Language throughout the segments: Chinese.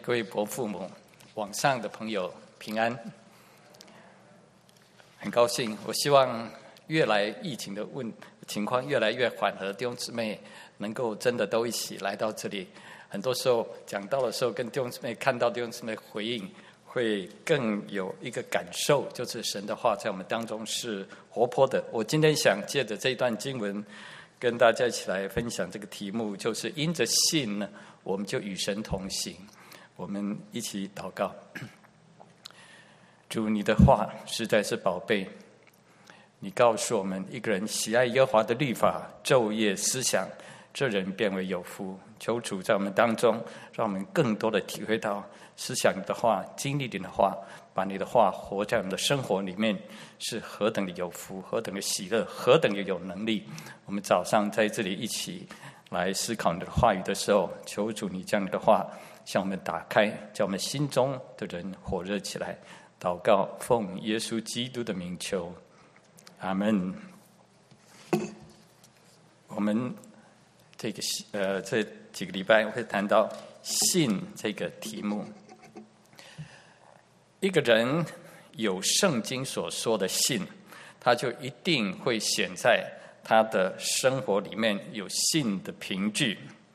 各位伯父母、网上的朋友平安，很高兴。我希望疫情的情况越来越缓和，弟兄姊妹能够真的都一起来到这里。很多时候讲到的时候，跟弟兄姊妹看到弟兄姊妹回应，会更有一个感受，就是神的话在我们当中是活泼的。我今天想借着这一段经文，跟大家一起来分享这个题目，就是因着信呢，我们就与神同行。我们一起祷告。主，你的话实在是宝贝，你告诉我们，一个人喜爱耶和华的律法，昼夜思想，这人变为有福。求主在我们当中，让我们更多的体会到思想你的话，经历你的话，把你的话活在我们的生活里面，是何等的有福，何等的喜乐，何等的有能力。我们早上在这里一起来思考你的话语的时候，求主你将你的话向我们打开，叫我们心中的人火热起来。祷告，奉耶稣基督的名求，阿们。我们这几个礼拜会谈到信这个题目。一个人有圣经所说的信，他就一定会显在他的生活里面有信的凭据。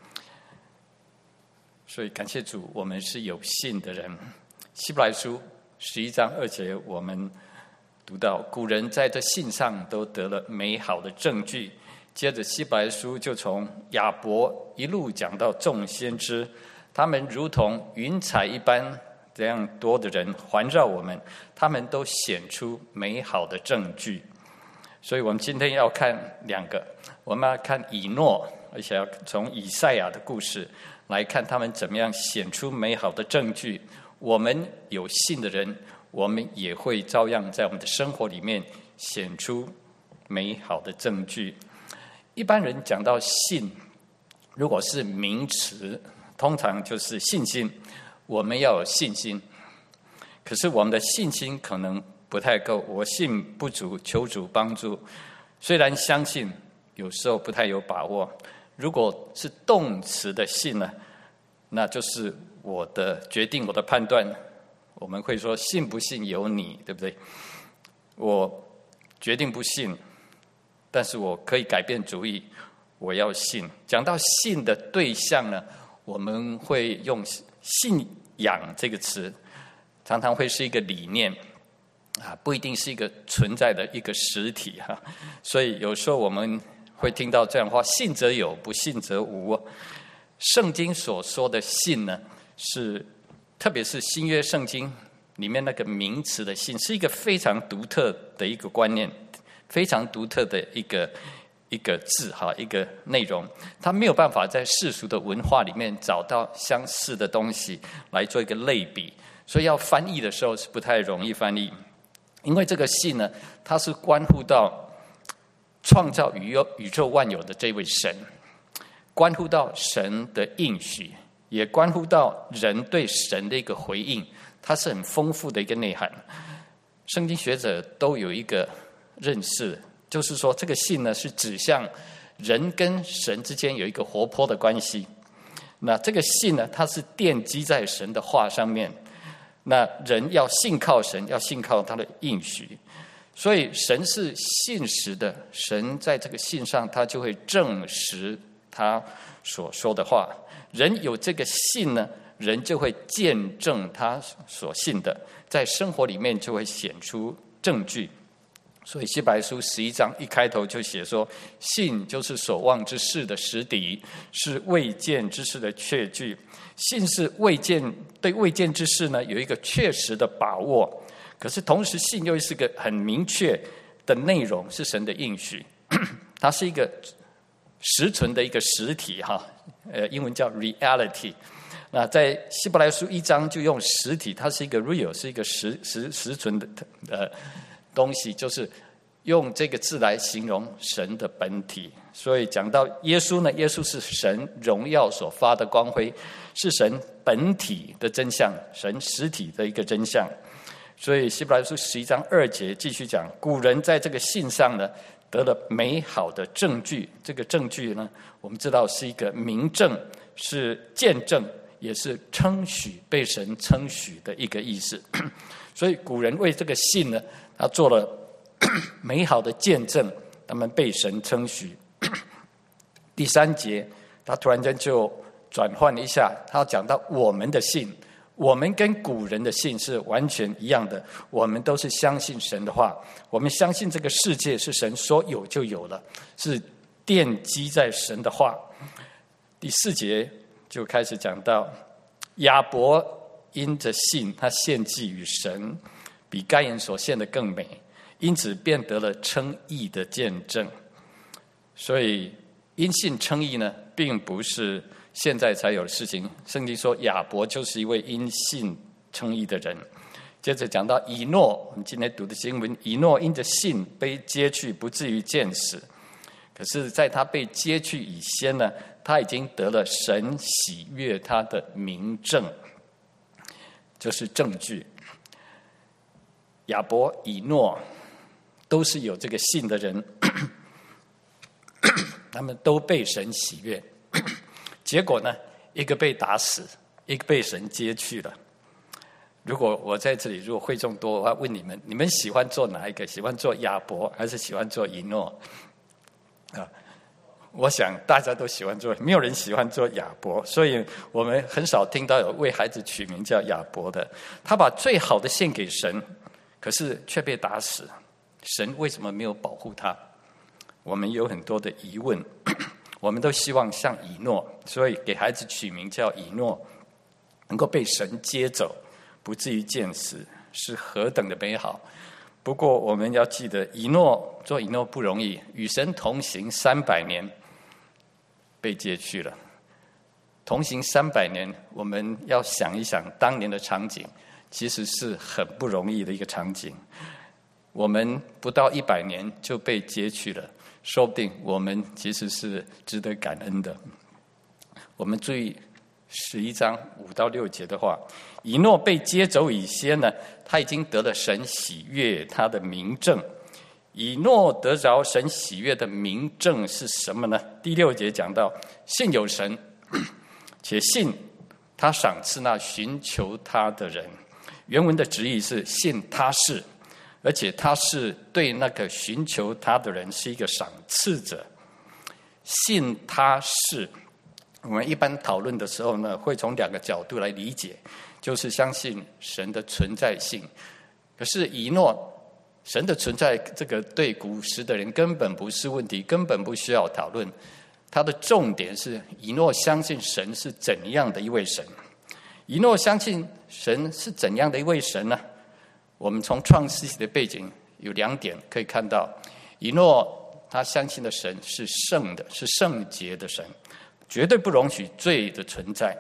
所以感谢主，我们是有信的人。希伯来书11章2节，我们读到古人在这信上都得了美好的证据。接着希伯来书就从亚伯一路讲到众先知，他们如同云彩一般这样多的人环绕我们，他们都显出美好的证据。所以我们今天要看两个，我们要看以诺，而且要从以赛亚的故事来看他们怎么样显出美好的证据。我们有信的人，我们也会照样在我们的生活里面显出美好的证据。一般人讲到信，如果是名词，通常就是信心，我们要有信心。可是我们的信心可能不太够，我信不足，求主帮助。虽然相信，有时候不太有把握。如果是动词的信呢，那就是我的决定，我的判断。我们会说信不信由你，对不对？我决定不信，但是我可以改变主意，我要信。讲到信的对象呢，我们会用信仰这个词，常常会是一个理念不一定是一个存在的一个实体所以有时候我们会听到这样的话：信则有，不信则无。圣经所说的信呢，是特别是新约圣经里面那个名词的信，是一个非常独特的一个观念，非常独特的一个字一个内容。它没有办法在世俗的文化里面找到相似的东西来做一个类比，所以要翻译的时候是不太容易翻译。因为这个信呢，它是关乎到创造宇宙万有的这位神，关乎到神的应许，也关乎到人对神的一个回应，它是很丰富的一个内涵。圣经学者都有一个认识，就是说这个信呢，是指向人跟神之间有一个活泼的关系。那这个信呢，它是奠基在神的话上面，那人要信靠神，要信靠他的应许。所以神是信实的，神在这个信上他就会证实他所说的话。人有这个信呢，人就会见证他所信的，在生活里面就会显出证据。所以希伯来书11章一开头就写说，信就是所望之事的实底，是未见之事的确据。信是对未见之事呢有一个确实的把握，可是同时信又是个很明确的内容，是神的应许，它是一个实存的一个实体英文叫 reality。那在希伯来书1章就用实体，它是一个 real， 是一个实存的东西，就是用这个字来形容神的本体。所以讲到耶稣呢，耶稣是神荣耀所发的光辉，是神本体的真相，神实体的一个真相。所以希伯来书11章2节继续讲，古人在这个信上呢得了美好的证据。这个证据呢，我们知道是一个明证，是见证， 也是称许，被神称许的一个意思。所以古人为这个信呢，他做了美好的见证，他们被神称许。第3节，他突然间就转换一下，他讲到我们的信，我们跟古人的信是完全一样的，我们都是相信神的话，我们相信这个世界是神说有就有了，是奠基在神的话。第4节就开始讲到亚伯因着信，他献祭与神，比该隐所献的更美，因此便得了称义的见证。所以因信称义呢，并不是现在才有的事情。圣经说亚伯就是一位因信称义的人。接着讲到以诺，我们今天读的经文，以诺因着信被接去，不至于见死。可是在他被接去以先呢，他已经得了神喜悦他的明证，就是证据。亚伯、以诺都是有这个信的人，他们都被神喜悦。结果呢，一个被打死，一个被神接去了。如果我在这里，如果会众多，我要问你们，你们喜欢做哪一个？喜欢做亚伯还是喜欢做以诺？我想大家都喜欢做，没有人喜欢做亚伯，所以我们很少听到有为孩子取名叫亚伯的。他把最好的献给神，可是却被打死，神为什么没有保护他？我们有很多的疑问。我们都希望像以诺，所以给孩子取名叫以诺，能够被神接走，不至于见死，是何等的美好。不过我们要记得，做以诺不容易，与神同行300年，被接去了。同行300年，我们要想一想当年的场景，其实是很不容易的一个场景。我们不到100年就被接去了，说不定我们其实是值得感恩的。我们注意11章5到6节的话，以诺被接走以先呢，他已经得了神喜悦他的明证。以诺得着神喜悦的明证是什么呢？第6节讲到，信有神，且信他赏赐那寻求他的人。原文的直译是信他是，而且他是对那个寻求他的人是一个赏赐者。信他是，我们一般讨论的时候呢，会从2个角度来理解，就是相信神的存在性。可是以诺，神的存在，这个对古时的人根本不是问题，根本不需要讨论。他的重点是以诺相信神是怎样的一位神。以诺相信神是怎样的一位神呢？我们从创世纪的背景有2点可以看到。以诺他相信的神是圣的，是圣洁的神，绝对不容许罪的存在。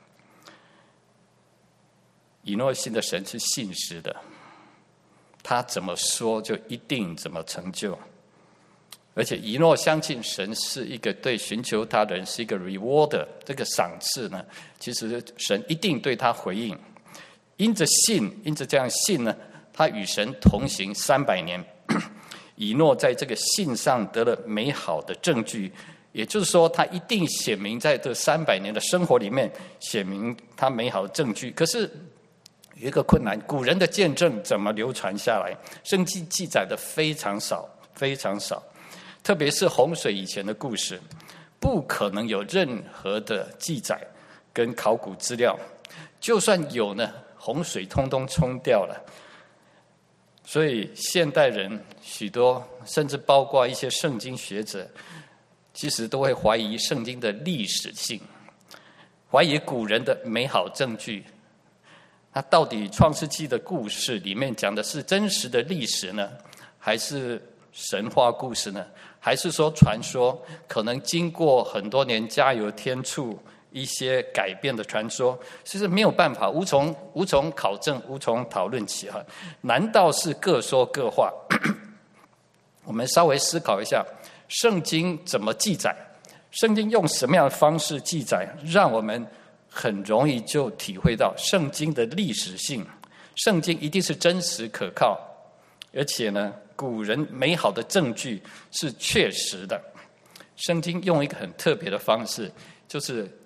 以诺信的神是信实的，他怎么说就一定怎么成就。而且以诺相信神是一个对寻求他的人是一个 rewarder， 这个赏赐呢，其实神一定对他回应。因着这样信呢，他与神同行300年。以诺在这个信上得了美好的证据，也就是说他一定显明在这300年的生活里面显明他美好的证据。可是有一个困难，古人的见证怎么流传下来？圣经记载的非常少，非常少。特别是洪水以前的故事，不可能有任何的记载跟考古资料，就算有呢，洪水通通冲掉了。所以现代人许多，甚至包括一些圣经学者，其实都会怀疑圣经的历史性，怀疑古人的美好证据。那到底创世纪的故事里面讲的是真实的历史呢，还是神话故事呢？还是说传说，可能经过很多年加油添醋一些改变的传说，其实没有办法，无从考证，无从讨论起哈。难道是各说各话？我们稍微思考一下，圣经怎么记载？圣经用什么样的方式记载，让我们很容易就体会到圣经的历史性。圣经一定是真实可靠，而且呢，古人美好的证据是确实的。圣经用一个很特别的方式，就是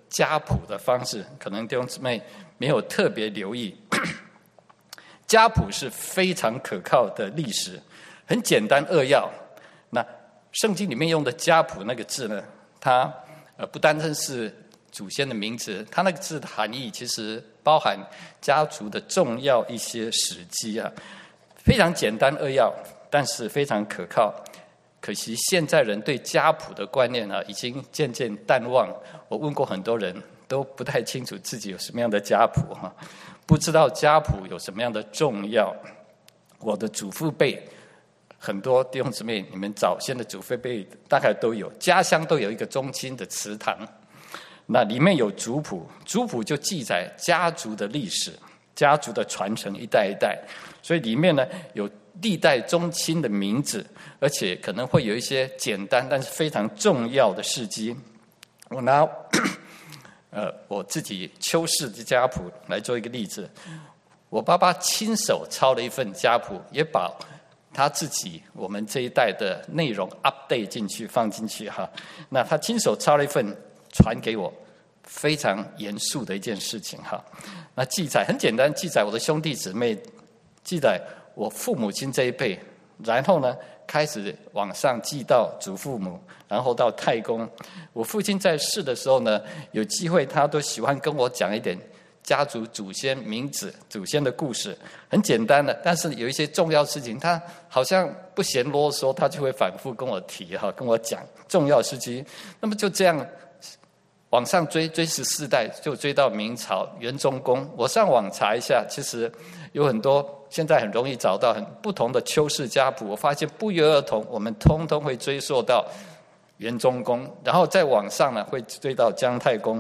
家谱的方式，可能弟兄姊妹没有特别留意。家谱是非常可靠的历史，很简单扼要。那圣经里面用的家谱那个字呢，它不单单是祖先的名字，它那个字的含义其实包含家族的重要一些史迹啊，非常简单扼要，但是非常可靠。可惜现在人对家谱的观念已经渐渐淡忘。我问过很多人，都不太清楚自己有什么样的家谱哈，不知道家谱有什么样的重要。我的祖父辈，很多弟兄姊妹，你们早先的祖父辈大概都有，家乡都有一个宗亲的祠堂，那里面有族谱，族谱就记载家族的历史，家族的传承一代一代，所以里面呢有历代宗亲的名字，而且可能会有一些简单但是非常重要的事迹。我拿我自己邱氏的家谱来做一个例子，我爸爸亲手抄了一份家谱，也把他自己我们这一代的内容 update 进去放进去哈。那他亲手抄了一份传给我，非常严肃的一件事情哈。那记载很简单，记载我的兄弟姊妹，记载我父母亲这一辈，然后呢开始往上记到祖父母，然后到太公。我父亲在世的时候呢，有机会他都喜欢跟我讲一点家族祖先名字、祖先的故事，很简单的，但是有一些重要事情，他好像不嫌啰嗦，他就会反复跟我提哈，跟我讲重要事情。那么就这样往上追14代，就追到明朝元宗公。我上网查一下，其实有很多现在很容易找到很不同的邱氏家谱，我发现不约而同，我们通通会追溯到元宗公，然后再往上呢会追到姜太公。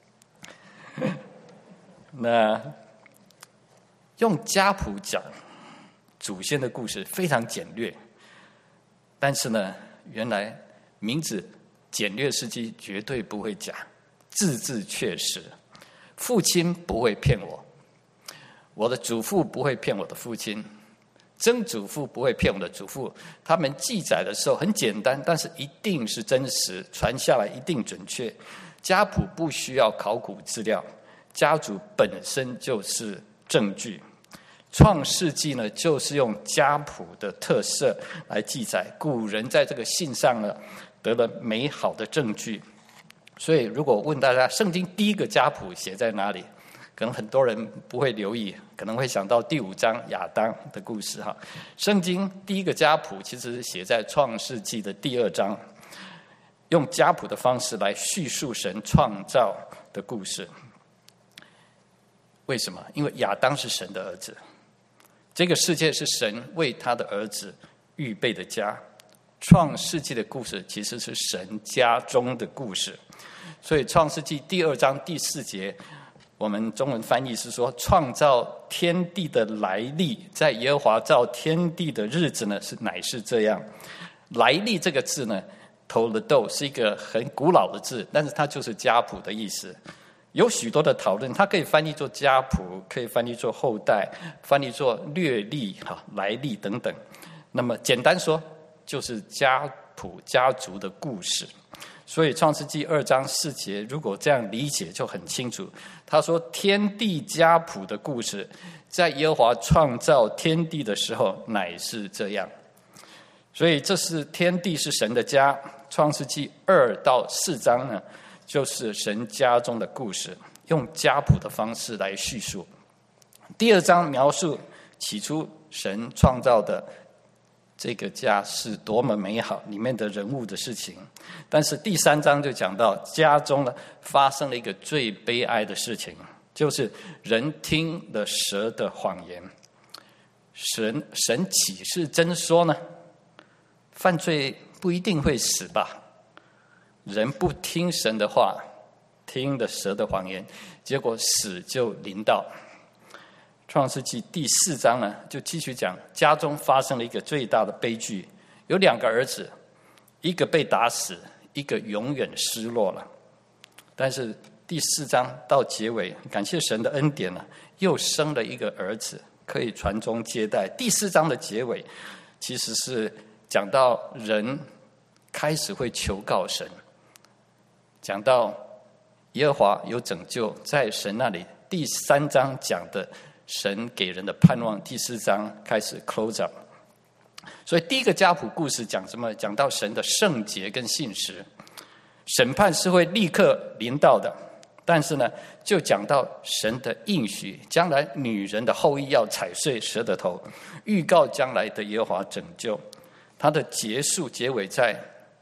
那用家谱讲祖先的故事非常简略，但是呢，原来名字简略事迹绝对不会假，字字确实。父亲不会骗我，我的祖父不会骗我的父亲，曾祖父不会骗我的祖父。他们记载的时候很简单，但是一定是真实，传下来一定准确。家谱不需要考古资料，家族本身就是证据。创世纪呢，就是用家谱的特色来记载古人在这个信上呢得了美好的证据。所以如果问大家圣经第一个家谱写在哪里，可能很多人不会留意，可能会想到第5章亚当的故事哈。圣经第一个家谱其实写在创世纪的第2章，用家谱的方式来叙述神创造的故事。为什么？因为亚当是神的儿子，这个世界是神为他的儿子预备的家。创世纪的故事其实是神家中的故事，所以创世纪第2章第4节，我们中文翻译是说，创造天地的来历，在耶和华造天地的日子呢，乃是这样。来历这个字呢 ，Toledo 是一个很古老的字，但是它就是家谱的意思。有许多的讨论，它可以翻译作家谱，可以翻译作后代，翻译作略历、来历等等。那么简单说，就是家谱、家族的故事。所以创世纪2章4节，如果这样理解就很清楚。他说天地家谱的故事，在耶和华创造天地的时候乃是这样。所以这是天地是神的家。创世纪2到4章呢，就是神家中的故事，用家谱的方式来叙述。第2章描述起初神创造的这个家是多么美好，里面的人物的事情。但是第3章就讲到家中呢发生了一个最悲哀的事情，就是人听了蛇的谎言。神岂是真说呢？犯罪不一定会死吧？人不听神的话，听了蛇的谎言，结果死就临到。创世纪第4章呢，就继续讲家中发生了一个最大的悲剧，有2个儿子，一个被打死，一个永远失落了。但是第4章到结尾，感谢神的恩典呢，又生了一个儿子，可以传宗接代。第4章的结尾，其实是讲到人开始会求告神，讲到耶和华有拯救，在神那里。第3章讲的神给人的盼望，第4章开始 close up。所以第一个家谱故事讲什么？讲到神的圣洁跟信实，审判是会立刻临到的。但是呢，就讲到神的应许，将来女人的后裔要踩碎蛇的头，预告将来的耶和华拯救。它的结尾在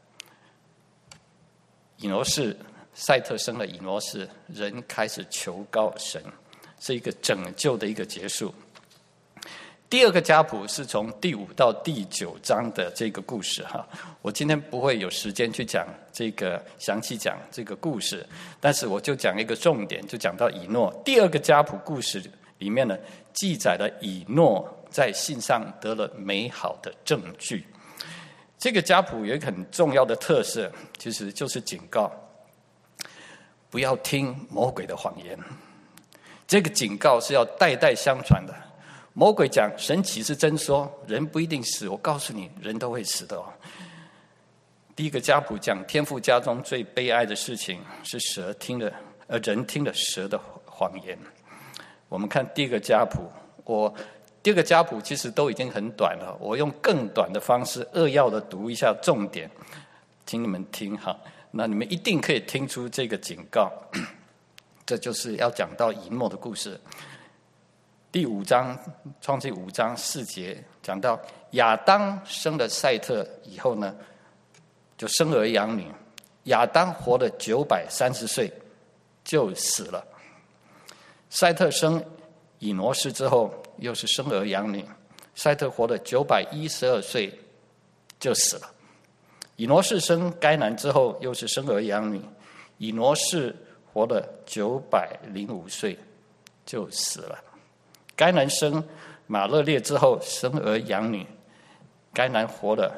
以挪士，赛特生了以挪士，人开始求告神，是一个拯救的一个结束。第二个家谱是从第5到第9章的这个故事哈，我今天不会有时间去讲这个详细讲这个故事，但是我就讲一个重点，就讲到以诺。第二个家谱故事里面呢，记载了以诺在信上得了美好的证据。这个家谱有一个很重要的特色，其实就是警告，不要听魔鬼的谎言。这个警告是要代代相传的。魔鬼讲神岂是真说，人不一定死，我告诉你，人都会死的哦。第一个家谱讲天父家中最悲哀的事情是人听了蛇的谎言。我们看第二个家谱，第二个家谱其实都已经很短了，我用更短的方式扼要的读一下重点，请你们听哈。那你们一定可以听出这个警告，这就是要讲到以诺的故事。第5章，创纪5章4节讲到亚当生了赛特以后呢，就生儿养女。亚当活了930岁就死了。赛特生以挪士之后，又是生儿养女。赛特活了912岁就死了。以挪士生该南之后，又是生儿养女。以挪士活了905岁就死了。该南生马勒列之后，生儿养女。该南活了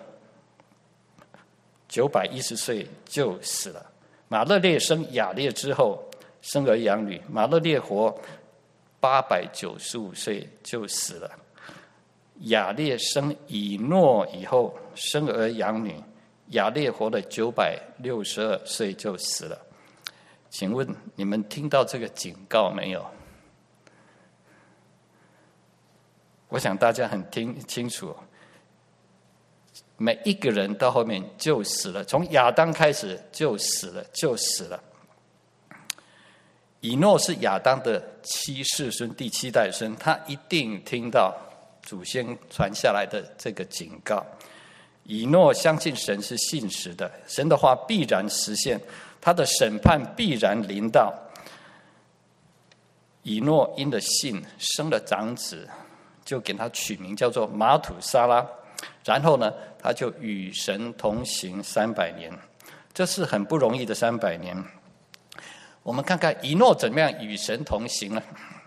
910岁就死了。马勒列生亚列之后，生儿养女。马勒列活895岁就死了。亚列生以诺以后，生儿养女。亚列活了962岁就死了。请问你们听到这个警告没有？我想大家很听清楚，每一个人到后面就死了，从亚当开始就死了。以诺是亚当的7世孙，第7代孙，他一定听到祖先传下来的这个警告。以诺相信神是信实的，神的话必然实现，他的审判必然临到。以诺因了信生了长子，就给他取名叫做马土沙拉，然后呢，他就与神同行300年，这是很不容易的300年。我们看看以诺怎么样与神同行呢？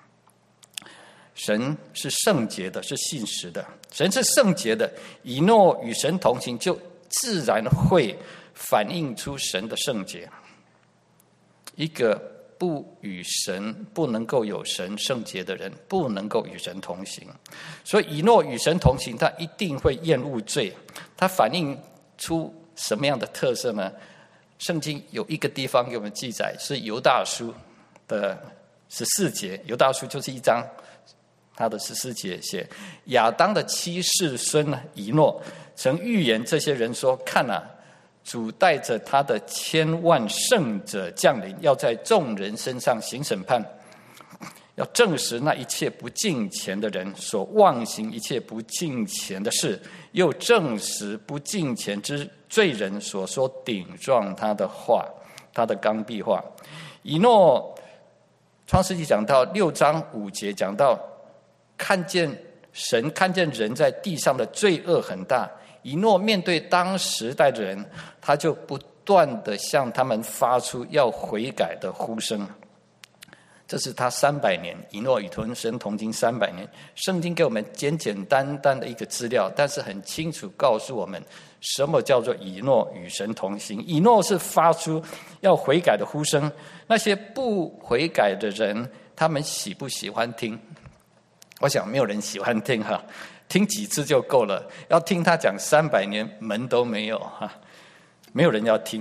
神是圣洁的，是信实的。神是圣洁的，以诺与神同行，就自然会反映出神的圣洁。一个不能够有神圣洁的人，不能够与神同行。所以以诺与神同行，他一定会厌恶罪。他反映出什么样的特色呢？圣经有一个地方给我们记载，是犹大书的14节。犹大书就是1章，他的14节写亚当的7世孙以诺曾预言这些人说：看啊，主带着他的1000万圣者降临，要在众人身上行审判，要证实那一切不敬虔的人所妄行一切不敬虔的事，又证实不敬虔之罪人所说顶撞他的话，他的刚愎话。以诺创世纪讲到6章5节讲到神看见人在地上的罪恶很大，以诺面对当时代的人，他就不断的向他们发出要悔改的呼声。这是他300年，以诺与神同行300年。圣经给我们简简单单的一个资料，但是很清楚告诉我们什么叫做以诺与神同行。以诺是发出要悔改的呼声，那些不悔改的人，他们喜不喜欢听？我想没有人喜欢听哈，听几次就够了。要听他讲300年门都没有哈，没有人要听的。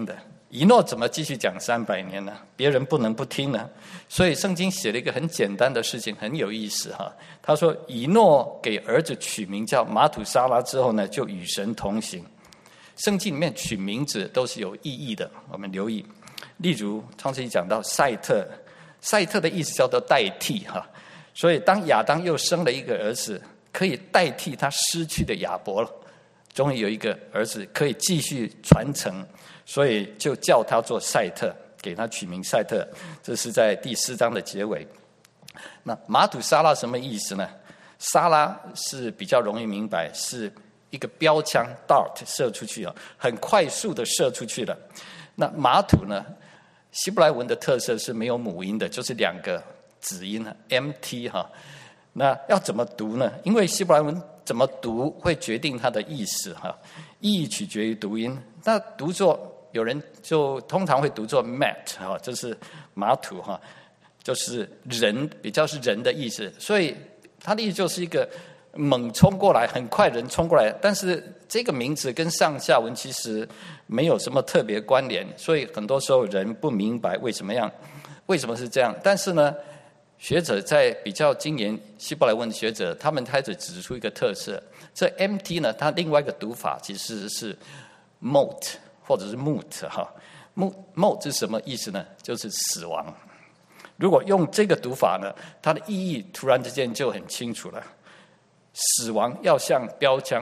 以诺怎么继续讲300年呢？别人不能不听呢？所以圣经写了一个很简单的事情，很有意思哈。他说以诺给儿子取名叫马土沙拉之后呢，就与神同行。圣经里面取名字都是有意义的，我们留意。例如创世纪讲到赛特，赛特的意思叫做代替哈。所以当亚当又生了一个儿子，可以代替他失去的亚伯了。终于有一个儿子可以继续传承，所以就叫他做赛特，给他取名赛特。这是在第4章的结尾。那马土沙拉什么意思呢？沙拉是比较容易明白，是一个标枪 dart 射出去，很快速的射出去了。那马土呢，希伯来文的特色是没有母音的，就是2个子音 mt 哈。那要怎么读呢？因为希伯来文怎么读会决定它的意思哈，意义取决于读音。那读作有人就通常会读作 mat 哈，就是马土哈，就是人，比较是人的意思。所以它的意思就是一个猛冲过来，很快人冲过来。但是这个名字跟上下文其实没有什么特别关联，所以很多时候人不明白为什么是这样。但是呢，学者在比较精研希伯来文的学者，他们开始指出一个特色，这 MT 呢，它另外一个读法其实是 mot 或者是 mut 哈。mot 是什么意思呢？就是死亡。如果用这个读法呢，它的意义突然之间就很清楚了。死亡要像标枪，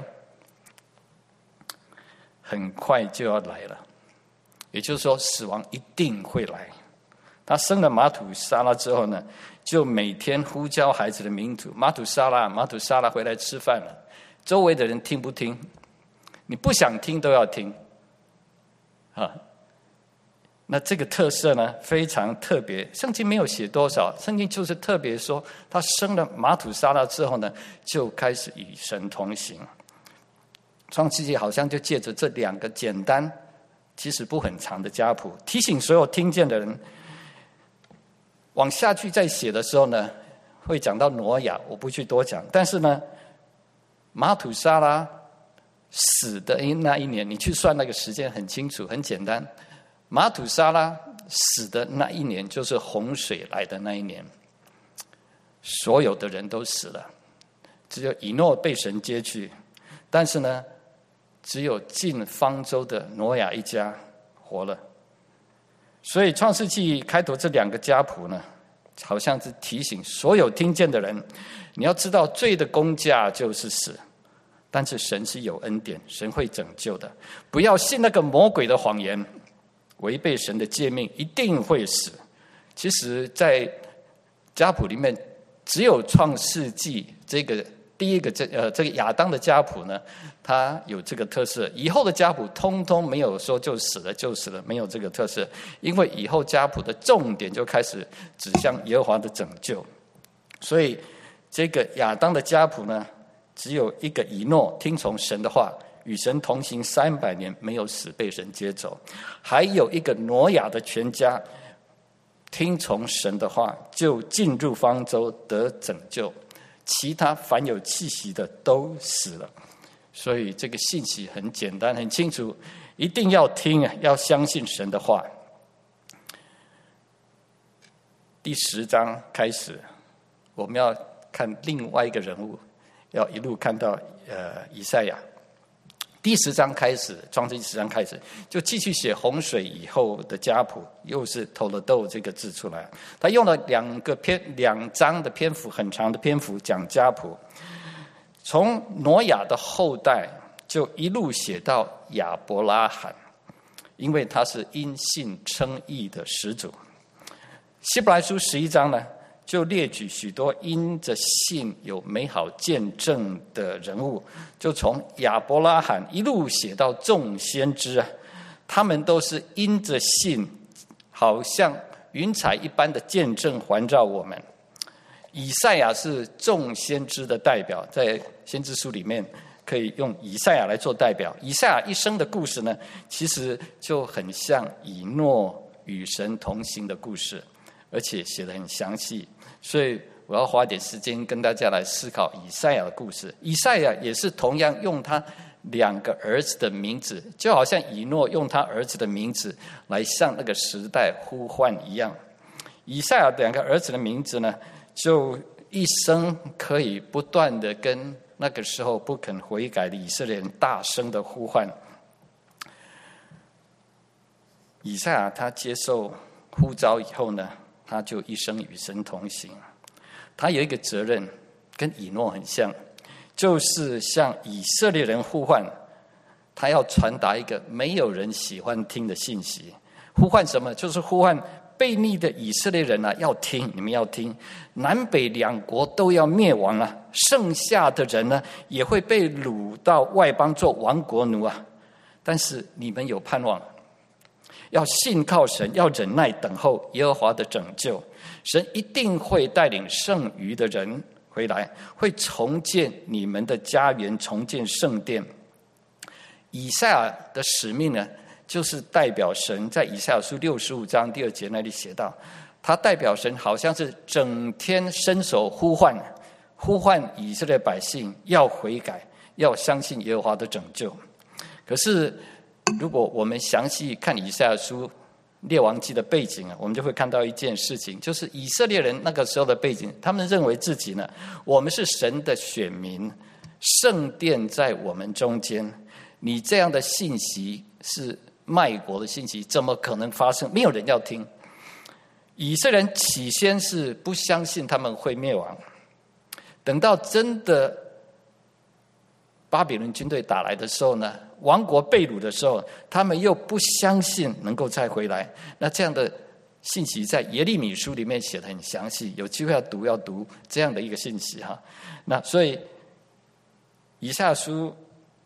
很快就要来了。也就是说，死亡一定会来。他生了马土沙拉之后呢，就每天呼叫孩子的名字，马土沙拉，马土沙拉回来吃饭了。周围的人听不听？你不想听都要听啊。那这个特色呢，非常特别。圣经没有写多少，圣经就是特别说，他生了马土沙拉之后呢，就开始与神同行。创世纪好像就借着这2个简单，其实不很长的家谱，提醒所有听见的人。往下去再写的时候呢，会讲到挪亚，我不去多讲。但是呢，马土沙拉死的那一年，你去算那个时间很清楚，很简单。马土沙拉死的那一年，就是洪水来的那一年，所有的人都死了，只有以诺被神接去。但是呢，只有进方舟的挪亚一家活了。所以创世纪开头这2个家谱呢，好像是提醒所有听见的人，你要知道罪的工价就是死，但是神是有恩典，神会拯救的。不要信那个魔鬼的谎言，违背神的诫命一定会死。其实在家谱里面，只有创世纪这个第一个这个亚当的家谱呢，它有这个特色。以后的家谱通通没有说就死了，没有这个特色。因为以后家谱的重点就开始指向耶和华的拯救。所以这个亚当的家谱呢，只有一个以诺听从神的话，与神同行300年，没有死，被神接走。还有一个挪亚的全家听从神的话，就进入方舟得拯救。其他凡有气息的都死了。所以这个信息很简单很清楚，一定要听，要相信神的话。第10章开始，我们要看另外一个人物，要一路看到以赛亚。第10章开始，创世纪10章开始，就继续写洪水以后的家谱，又是头了豆这个字出来。他用了2章的篇幅，很长的篇幅讲家谱，从挪亚的后代就一路写到亚伯拉罕，因为他是因信称义的始祖。希伯来书11章呢，就列举许多因着信有美好见证的人物，就从亚伯拉罕一路写到众先知啊，他们都是因着信，好像云彩一般的见证环绕我们。以赛亚是众先知的代表，在先知书里面可以用以赛亚来做代表。以赛亚一生的故事呢，其实就很像以诺与神同行的故事，而且写得很详细。所以我要花点时间跟大家来思考以赛亚的故事。以赛亚也是同样用他 2个儿子的名字，就好像以诺用他儿子的名字来向那个时代呼唤一样。以赛亚2个儿子的名字呢，就一生可以不断的跟那个时候不肯悔改的以色列人大声的呼唤。以赛亚他接受呼召以后呢，他就一生与神同行。他有一个责任跟以诺很像，就是向以色列人呼唤，他要传达一个没有人喜欢听的信息。呼唤什么？就是呼唤悖逆的以色列人啊，要听，你们要听，南北2国都要灭亡啊，剩下的人呢也会被掳到外邦做亡国奴啊。但是你们有盼望，要信靠神，要忍耐等候耶和华的拯救。神一定会带领剩余的人回来，会重建你们的家园，重建圣殿。以赛亚的使命呢，就是代表神，在以赛亚书65章第2节那里写到，他代表神好像是整天伸手呼唤以色列百姓要悔改，要相信耶和华的拯救。可是如果我们详细看以赛亚书列王记的背景啊，我们就会看到一件事情，就是以色列人那个时候的背景，他们认为自己呢，我们是神的选民，圣殿在我们中间，你这样的信息是卖国的信息，怎么可能发生？没有人要听。以色列人起先是不相信他们会灭亡，等到真的巴比伦军队打来的时候呢，亡国被掳的时候，他们又不相信能够再回来。那这样的信息在耶利米书里面写得很详细，有机会要读这样的一个信息哈。那所以以赛亚书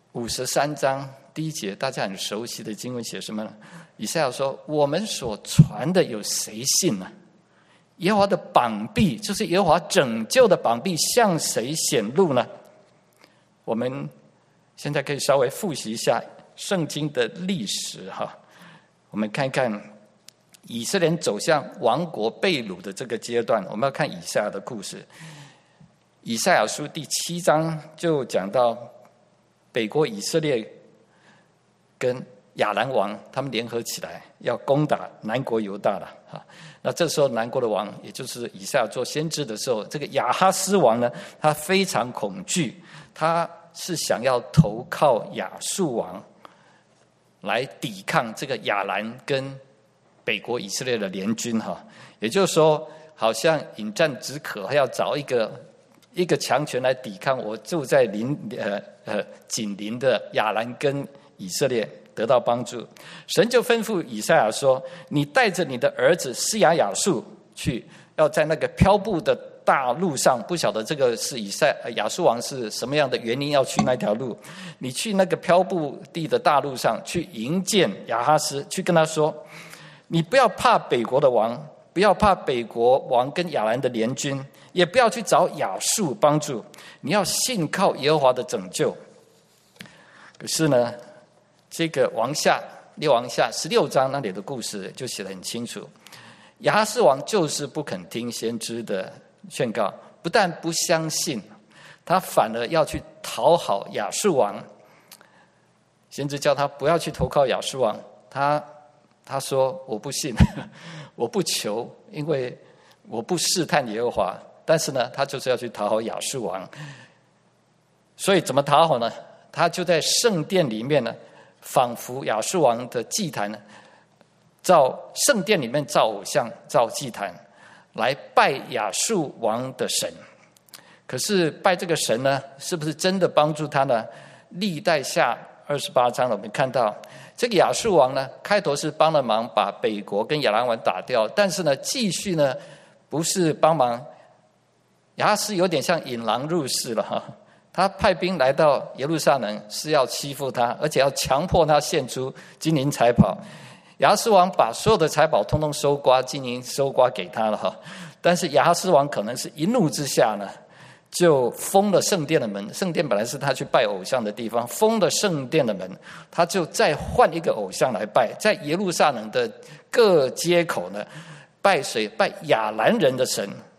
53章第1节，大家很熟悉的经文写什么呢？以赛亚说：我们所传的有谁信呢？耶和华的膀臂，就是耶和华拯救的膀臂，向谁显露呢？我们现在可以稍微复习一下圣经的历史哈。我们看一看以色列人走向亡国被掳的这个阶段，我们要看以赛亚的故事。以赛亚书第7章就讲到北国以色列跟亚兰王他们联合起来要攻打南国犹大了。那这时候南国的王，也就是以赛亚做先知的时候，这个亚哈斯王呢，他非常恐惧，他是想要投靠亚述王来抵抗这个亚兰跟北国以色列的联军哈。也就是说，好像饮鸩止渴，还要找一个强权来抵抗我住在紧邻的亚兰跟以色列得到帮助。神就吩咐以赛亚说：你带着你的儿子施雅雅述去，要在那个漂布的大路上，不晓得这个是亚述王是什么样的原因要去那条路，你去那个漂布地的大路上去迎见亚哈斯，去跟他说，你不要怕北国的王，不要怕北国王跟亚兰的联军，也不要去找亚述帮助，你要信靠耶和华的拯救。可是呢，这个列王下16章那里的故事就写得很清楚，亚哈斯王就是不肯听先知的劝告，不但不相信，他反而要去讨好亚述王。先知叫他不要去投靠亚述王，他说我不信，我不求，因为我不试探耶和华。但是呢，他就是要去讨好亚述王。所以怎么讨好呢？他就在圣殿里面呢，仿佛亚述王的祭坛呢，圣殿里面造偶像，造祭坛来拜亚述王的神。可是拜这个神呢，是不是真的帮助他呢？历代下28章我们看到这个亚述王呢，开头是帮了忙把北国跟亚兰王打掉，但是呢，继续呢不是帮忙，亚哈斯有点像引狼入室了哈。他派兵来到耶路撒冷是要欺负他，而且要强迫他献出金银财宝。亚哈斯王把所有的财宝通通收刮，金银收刮给他了哈。但是亚哈斯王可能是一怒之下呢，就封了圣殿的门。圣殿本来是他去拜偶像的地方，封了圣殿的门，他就再换一个偶像来拜。在耶路撒冷的各街口呢，拜谁？拜亚兰人的神，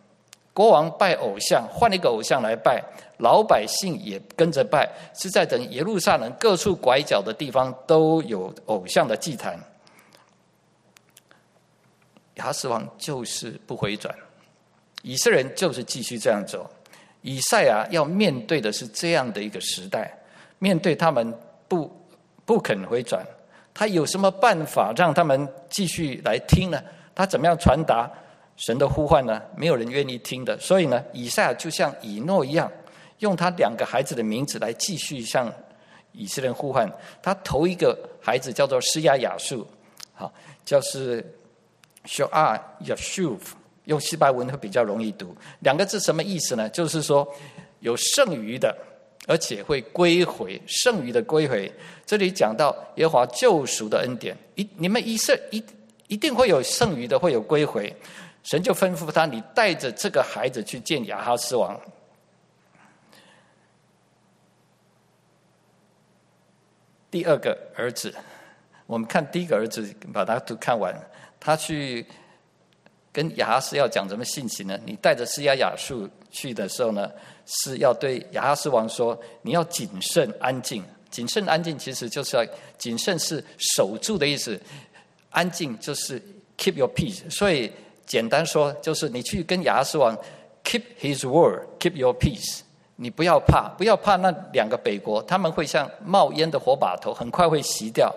国王拜偶像，换一个偶像来拜，老百姓也跟着拜，是在等耶路撒冷各处拐角的地方都有偶像的祭坛。亚哈斯王就是不回转，以色列人就是继续这样走。以赛亚要面对的是这样的一个时代，面对他们不肯回转，他有什么办法让他们继续来听呢？他怎么样传达神的呼唤呢？没有人愿意听的。所以呢，以赛亚就像以诺一样，用他2个孩子的名字来继续向以色列人呼唤。他头一个孩子叫做施亚雅述，好，就是 Shoah Yashuv， 用希伯来文会比较容易读。2个字什么意思呢？就是说有剩余的，而且会归回，剩余的归回。这里讲到耶和华救赎的恩典，你们一定会有剩余的，会有归回。神就吩咐他，你带着这个孩子去见亚哈斯王。第2个儿子，我们看第1个儿子，把它都看完。他去跟亚哈斯要讲什么信息呢？你带着施亚雅述去的时候呢，是要对亚哈斯王说，你要谨慎安静。谨慎安静其实就是要谨慎是守住的意思，安静就是 keep your peace。所以简单说，就是你去跟亚哈斯王 keep his word， keep your peace。你不要怕，不要怕那2个北国，他们会像冒烟的火把头，很快会熄掉。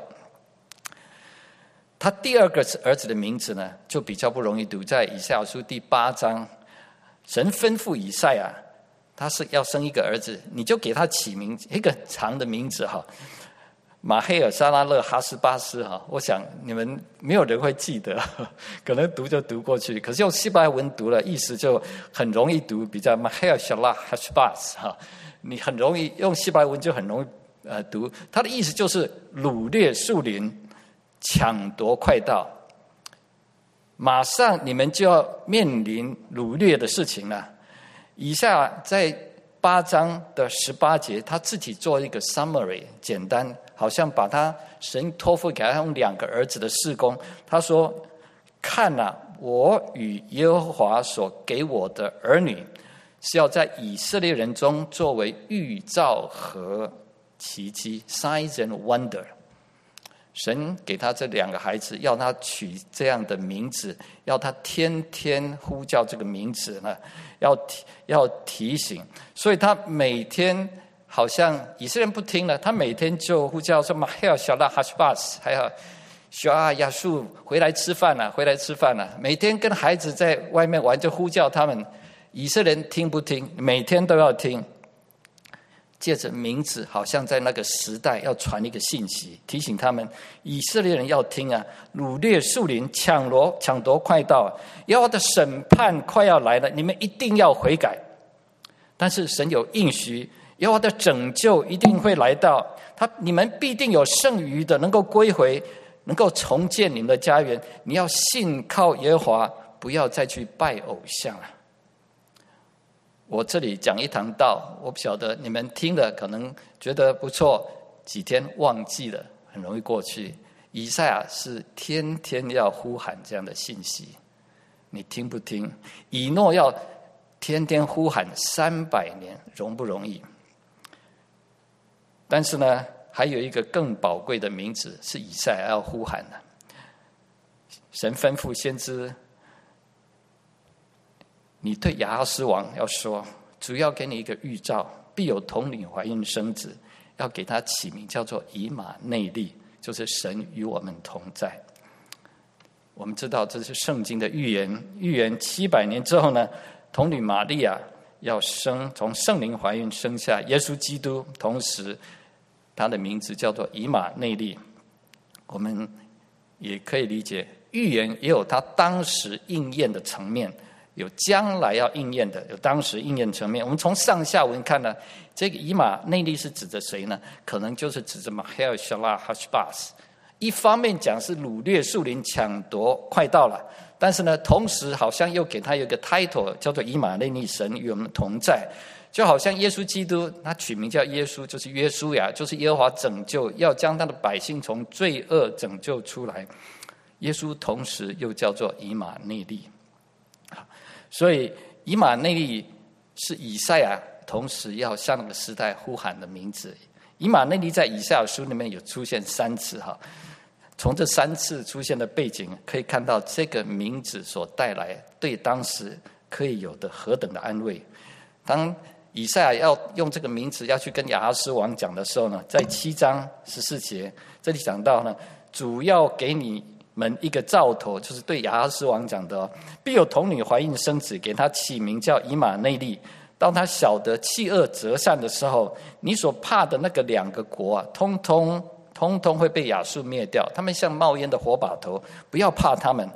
他第2个儿子的名字呢，就比较不容易读，在以赛亚书第8章，神吩咐以赛亚，他是要生一个儿子，你就给他起名一个长的名字哈，马黑尔沙拉勒哈斯巴斯哈，我想你们没有人会记得，可能读就读过去，可是用希伯来文读了，意思就很容易读，比较马黑尔沙拉哈斯巴斯哈，你很容易用希伯来文就很容易读，它的意思就是掳掠树林，抢夺快到，马上你们就要面临掳掠的事情了。以赛亚在8章的18节，他自己做一个 summary， 简单，好像把他神托付给他用2个儿子的事工。他说：“看啊，我与耶和华所给我的儿女，是要在以色列人中作为预兆和奇迹 （signs and wonder）。”神给他这2个孩子，要他取这样的名字，要他天天呼叫这个名字呢，要提醒。所以他每天好像以色列人不听了，他每天就呼叫说：“马黑尔小拉哈什巴斯，还有小阿亚述，回来吃饭了，回来吃饭了。”每天跟孩子在外面玩，就呼叫他们。以色列人听不听？每天都要听。借着名字，好像在那个时代要传一个信息，提醒他们以色列人要听啊！掳掠树林，抢夺快到，耶和华的审判快要来了，你们一定要悔改。但是神有应许，耶和华的拯救一定会来到，你们必定有剩余的，能够归回，能够重建你们的家园。你要信靠耶和华，不要再去拜偶像了。我这里讲一堂道，我不晓得你们听了可能觉得不错，几天忘记了，很容易过去。以赛亚是天天要呼喊这样的信息，你听不听？以诺要天天呼喊300年，容不容易？但是呢，还有一个更宝贵的名字是以赛亚要呼喊的。神吩咐先知，你对亚哈斯王要说，主要给你一个预兆，必有童女怀孕生子，要给他起名叫做以马内利，就是神与我们同在。我们知道这是圣经的预言，预言700年之后呢，童女玛利亚要从圣灵怀孕生下耶稣基督，同时他的名字叫做以马内利。我们也可以理解，预言也有他当时应验的层面，有将来要应验的，有当时应验层面。我们从上下文看呢，这个以马内利是指着谁呢？可能就是指着马黑尔shalah hashbaz。一方面讲是掳掠树林，抢夺快到了，但是呢，同时好像又给他有一个 title 叫做以马内利，神与我们同在。就好像耶稣基督，他取名叫耶稣，就是约书亚，就是耶和华拯救，要将他的百姓从罪恶拯救出来。耶稣同时又叫做以马内利。所以以马内利是以赛亚同时要向那个时代呼喊的名字。以马内利在以赛亚书里面有出现3次哈，从这3次出现的背景可以看到这个名字所带来对当时可以有的何等的安慰。当以赛亚要用这个名字要去跟亚哈斯王讲的时候呢，在7章14节这里讲到呢，主要给你们一个兆头，就是对亚哈斯王讲的必有童女怀孕生子，给他起名叫以马内利。当他晓得弃恶择善的时候，你所怕的那个2个国啊，通通会被亚述灭掉，他们像冒烟的火把头，不要怕他们。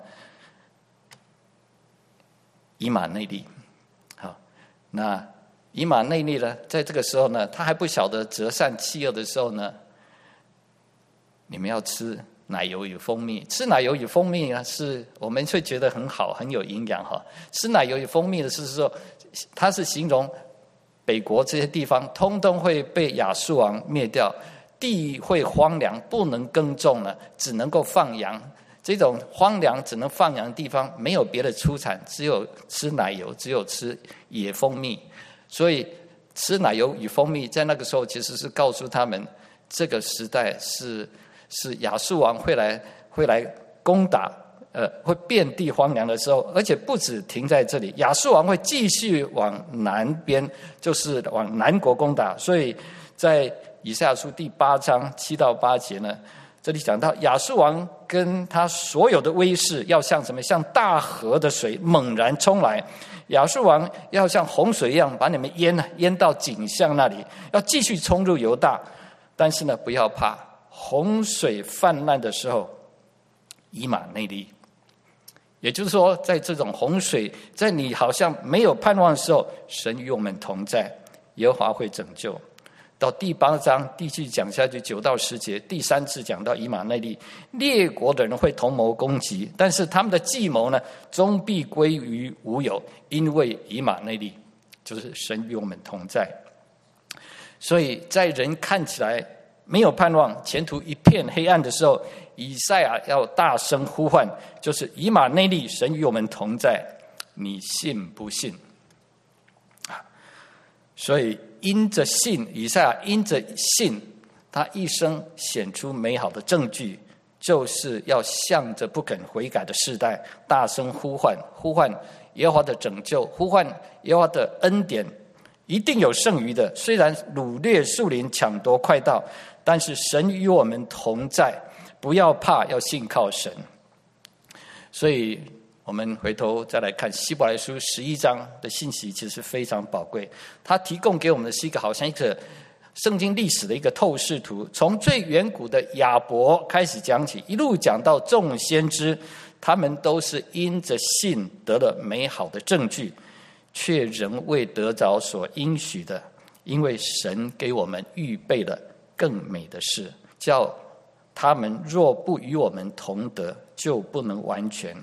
以马内利，好，那以马内利呢，在这个时候呢，他还不晓得择善弃恶的时候呢，你们要吃奶油与蜂蜜。吃奶油与蜂蜜呢，是我们会觉得很好，很有营养哈。吃奶油与蜂蜜的是说，它是形容北国这些地方通通会被亚述王灭掉，地会荒凉，不能耕种了，只能够放羊。这种荒凉只能放羊的地方，没有别的出产，只有吃奶油，只有吃野蜂蜜。所以吃奶油与蜂蜜在那个时候其实是告诉他们，这个时代是亚述王会来攻打，会遍地荒凉的时候。而且不止停在这里，亚述王会继续往南边，就是往南国攻打。所以在以赛亚书第8章7到8节呢，这里讲到亚述王跟他所有的威势要像什么？像大河的水猛然冲来。亚述王要像洪水一样把你们淹到景象那里，要继续冲入犹大。但是呢，不要怕，洪水泛滥的时候，以马内利。也就是说，在这种洪水，在你好像没有盼望的时候，神与我们同在，耶和华会拯救。到第8章继续讲下去9到10节，第3次讲到以马内利，列国的人会同谋攻击，但是他们的计谋呢，终必归于无有，因为以马内利就是神与我们同在。所以在人看起来没有盼望，前途一片黑暗的时候，以赛亚要大声呼唤，就是以马内利，神与我们同在，你信不信？所以因着信，以赛亚因着信，他一生显出美好的证据，就是要向着不肯悔改的世代大声呼唤耶和华的拯救，呼唤耶和华的恩典，一定有剩余的。虽然掳掠树林，抢夺快到，但是神与我们同在，不要怕，要信靠神。所以我们回头再来看希伯来书11章的信息，其实非常宝贵。它提供给我们的是一个好像一个圣经历史的一个透视图，从最远古的亚伯开始讲起，一路讲到众先知，他们都是因着信得了美好的证据，却仍未得着所应许的，因为神给我们预备了更美的事，叫他们若不与我们同得，就不能完全。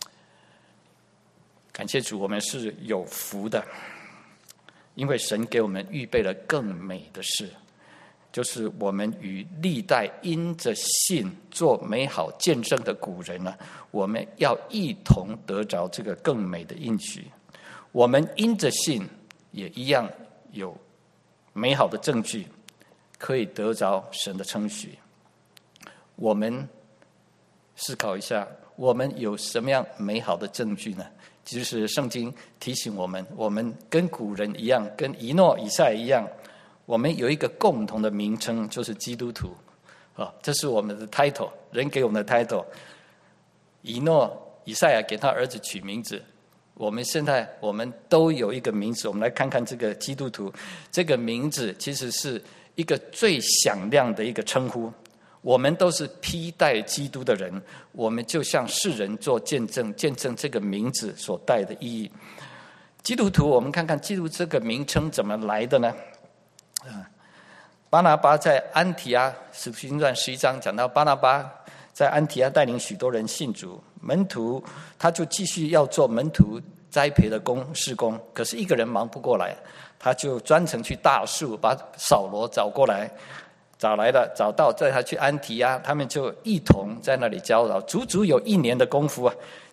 感谢主，我们是有福的，因为神给我们预备了更美的事，就是我们与历代因着信做美好见证的古人呢，我们要一同得着这个更美的应许。我们因着信也一样有美好的证据，可以得着神的称许。我们思考一下，我们有什么样美好的证据呢？其实圣经提醒我们，我们跟古人一样，跟以诺以赛一样，我们有一个共同的名称，就是基督徒。这是我们的 title， 人给我们的 title。 以诺以赛亚给他儿子取名字，我们现在我们都有一个名字。我们来看看这个基督徒，这个名字其实是一个最响亮的一个称呼。我们都是披戴基督的人，我们就向世人做见证，见证这个名字所带的意义。基督徒，我们看看基督这个名称怎么来的呢？巴拿巴在安提阿，使徒行传11章讲到巴拿巴在安提阿带领许多人信主，门徒他就继续要做门徒栽培的事工，可是一个人忙不过来，他就专程去大树把扫罗找过来，找到，带他去安提阿，他们就一同在那里教导，足足有1年的功夫啊。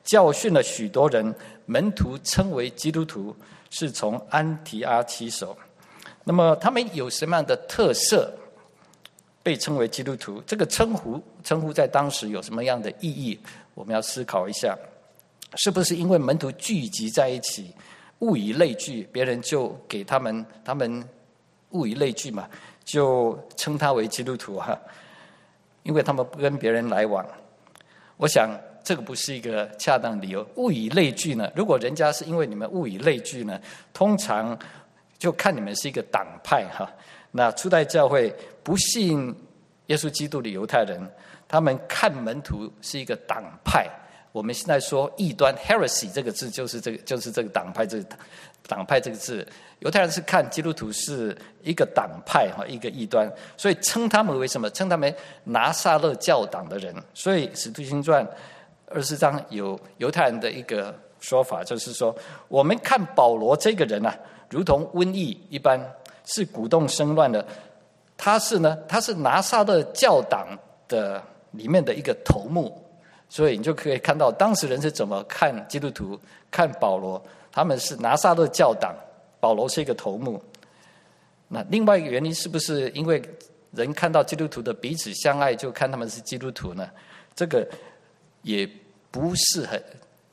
教训了许多人，门徒称为基督徒，是从安提阿起手。那么他们有什么样的特色被称为基督徒？这个称呼在当时有什么样的意义？我们要思考一下，是不是因为门徒聚集在一起，物以类聚，别人就给他们物以类聚嘛，就称他为基督徒哈？因为他们不跟别人来往。我想这个不是一个恰当理由。物以类聚呢，如果人家是因为你们物以类聚呢，通常就看你们是一个党派哈。那初代教会不信耶稣基督的犹太人，他们看门徒是一个党派。我们现在说异端 heresy 这个字就是这个党派这个字。犹太人是看基督徒是一个党派一个异端，所以称他们为什么？称他们拿撒勒教党的人。所以使徒行传24章有犹太人的一个说法，就是说我们看保罗这个人啊，如同瘟疫一般，是鼓动生乱的。他是拿撒勒教党的里面的一个头目。所以你就可以看到当时人是怎么看基督徒，看保罗，他们是拿撒勒教党，保罗是一个头目。那另外一个原因是不是因为人看到基督徒的彼此相爱，就看他们是基督徒呢？这个也不是很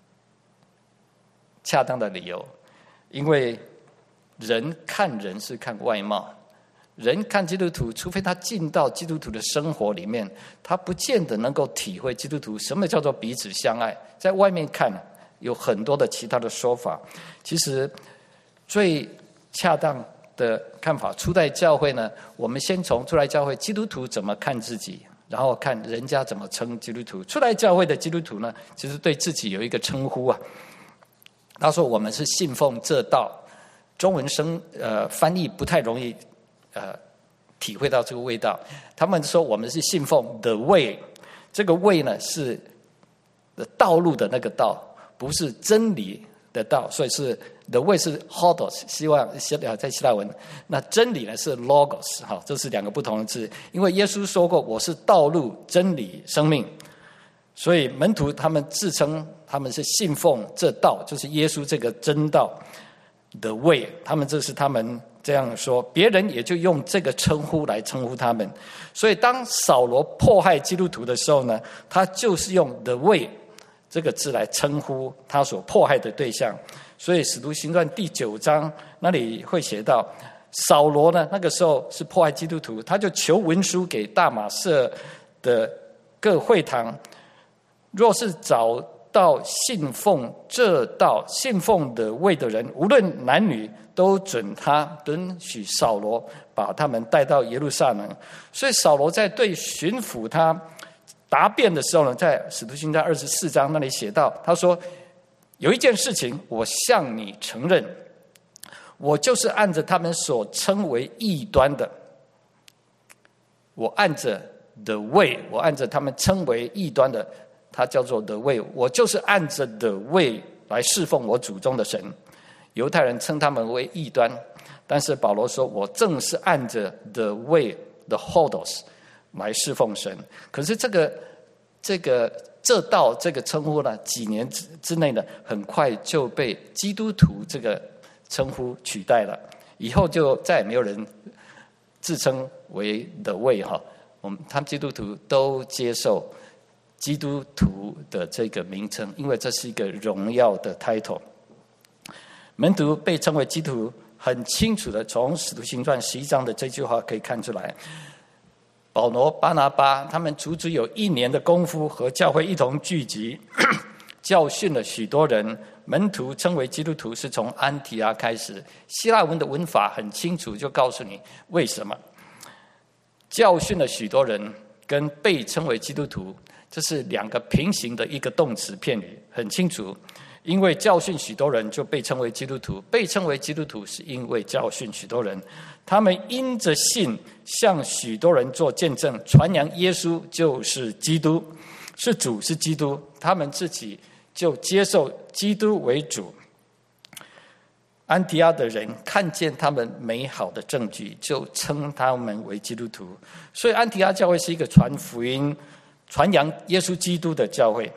恰当的理由，因为人看人是看外貌。人看基督徒，除非他进到基督徒的生活里面，他不见得能够体会基督徒什么叫做彼此相爱。在外面看有很多的其他的说法，其实最恰当的看法，初代教会呢，我们先从初代教会基督徒怎么看自己，然后看人家怎么称基督徒。初代教会的基督徒呢，其实对自己有一个称呼啊，他说我们是信奉这道。中文翻译不太容易体会到这个味道。他们说我们是信奉 the way， 这个 way 呢是道路的那个道，不是真理的道，所以是 the way 是 hodos， 希望在希腊文，那真理呢是 logos， 这是两个不同的字。因为耶稣说过我是道路、真理、生命，所以门徒他们自称他们是信奉这道，就是耶稣这个真道 the way， 他们这是他们这样说，别人也就用这个称呼来称呼他们。所以当扫罗迫害基督徒的时候呢，他就是用 the way 这个字来称呼他所迫害的对象。所以使徒行传第9章那里会写到，扫罗呢那个时候是迫害基督徒，他就求文书给大马色的各会堂，若是找到信奉这道、信奉的位的人，无论男女，都准他准许扫罗把他们带到耶路撒冷。所以扫罗在对巡抚他答辩的时候呢，在使徒行传24章那里写到，他说有一件事情我向你承认，我就是按着他们所称为异端的，我按着 the way， 我按着他们称为异端的，它叫做 the way， 我就是按着 the way 来侍奉我祖宗的神。犹太人称他们为异端，但是保罗说我正是按着 the way the hodos 来侍奉神。可是这道这个称呼呢，几年之内呢，很快就被基督徒这个称呼取代了，以后就再也没有人自称为 the way 他们基督徒都接受基督徒的这个名称，因为这是一个荣耀的 title。 门徒被称为基督徒，很清楚的从使徒行传11章的这句话可以看出来，保罗、巴拿巴他们足足有1年的功夫和教会一同聚集，教训了许多人。门徒称为基督徒是从安提阿开始，希腊文的文法很清楚，就告诉你为什么。教训了许多人跟被称为基督徒，这是2个平行的一个动词片语，很清楚。因为教训许多人就被称为基督徒，被称为基督徒是因为教训许多人，他们因着信向许多人做见证，传扬耶稣就是基督，是主，是基督，他们自己就接受基督为主。安提阿的人看见他们美好的证据，就称他们为基督徒。所以安提阿教会是一个传福音、传扬耶稣基督的教会。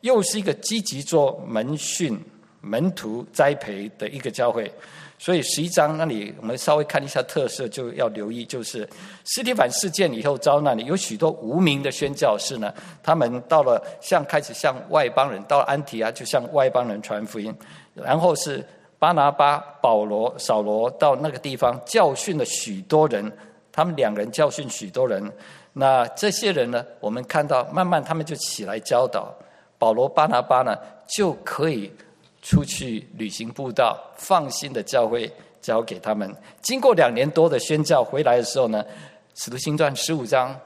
又是一个积极做门训、门徒栽培的一个教会。所以11章那里我们稍微看一下特色，就要留意，就是司提反事件以后遭难里有许多无名的宣教士呢，他们到了开始向外邦人，到了安提阿就向外邦人传福音，然后是巴拿巴、保罗、扫罗到那个地方教训了许多人，他们2人教训许多人。那这些人呢，我们看到慢慢他们就起来教导，保罗、巴拿巴呢就可以出去旅行布道，放心的教会交给他们。经过2年多的宣教回来的时候呢，使徒行传15章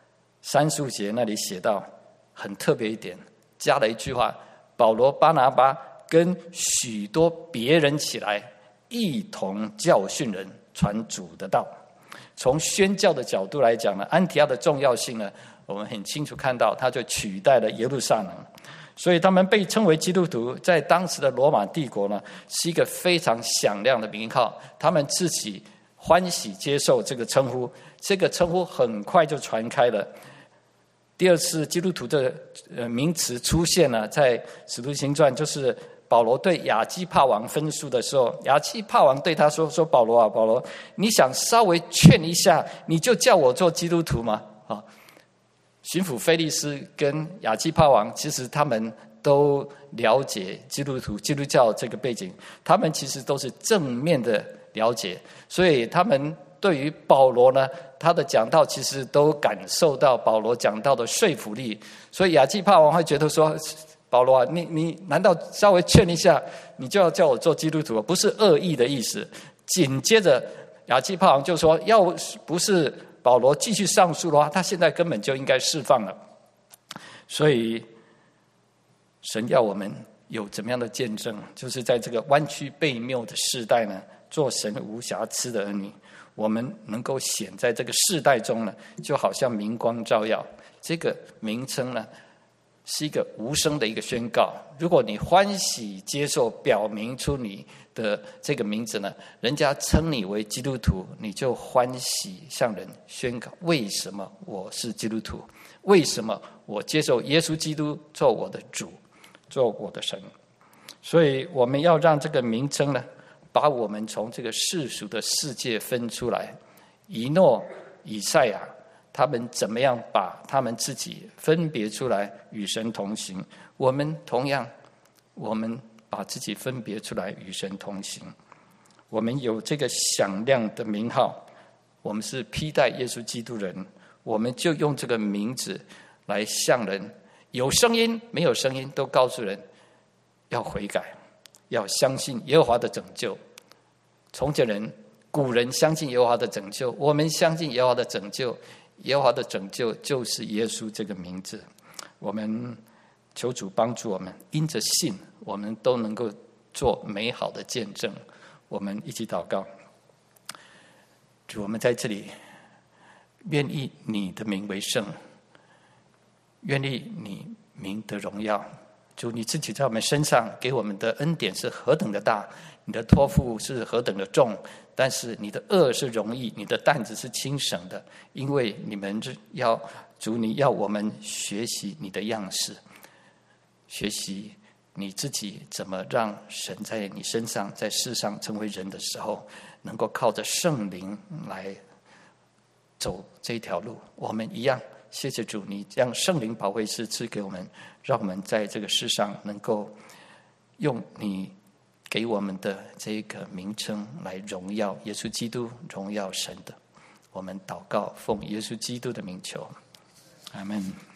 35节那里写到很特别一点，加了一句话，保罗、巴拿巴跟许多别人起来一同教训人，传主的道。从宣教的角度来讲呢，安提阿的重要性呢，我们很清楚看到，它就取代了耶路撒冷。所以他们被称为基督徒，在当时的罗马帝国呢，是一个非常响亮的名号。他们自己欢喜接受这个称呼，这个称呼很快就传开了。第二次基督徒的名词出现了，在使徒行传，就是保罗对亚基帕王分书的时候，亚基帕王对他说保罗啊，保罗，你想稍微劝一下，你就叫我做基督徒吗？巡抚菲利斯跟亚基帕王，其实他们都了解基督教这个背景，他们其实都是正面的了解，所以他们对于保罗呢，他的讲道其实都感受到保罗讲道的说服力，所以亚基帕王会觉得说，保罗啊，你难道稍微劝一下，你就要叫我做基督徒？不是恶意的意思。紧接着亚基帕王就说，要不是保罗继续上诉的话，他现在根本就应该释放了。所以神要我们有怎么样的见证，就是在这个弯曲悖谬的世代呢，做神无瑕疵的儿女，我们能够显在这个世代中呢，就好像明光照耀。这个名称呢，是一个无声的一个宣告。如果你欢喜接受，表明出你的这个名字呢，人家称你为基督徒，你就欢喜向人宣告，为什么我是基督徒？为什么我接受耶稣基督做我的主，做我的神？所以我们要让这个名称呢，把我们从这个世俗的世界分出来。以诺、以赛亚他们怎么样把他们自己分别出来与神同行，我们同样，我们把自己分别出来与神同行。我们有这个响亮的名号，我们是披戴耶稣基督人，我们就用这个名字来向人，有声音没有声音都告诉人要悔改，要相信耶和华的拯救。从前人古人相信耶和华的拯救，我们相信耶和华的拯救。耶和华的拯救就是耶稣这个名字。我们求主帮助我们，因着信我们都能够做美好的见证。我们一起祷告。主，我们在这里愿意你的名为圣，愿意你名得荣耀。主，你自己在我们身上给我们的恩典是何等的大，你的托付是何等的重，但是你的恶是容易，你的担子是轻省的，因为你们要主，你要我们学习你的样式，学习你自己怎么让神在你身上，在世上成为人的时候，能够靠着圣灵来走这条路。我们一样，谢谢主，你将圣灵保惠师赐给我们，让我们在这个世上能够用你给我们的这个名称来荣耀耶稣基督，荣耀神的。我们祷告，奉耶稣基督的名求，阿们。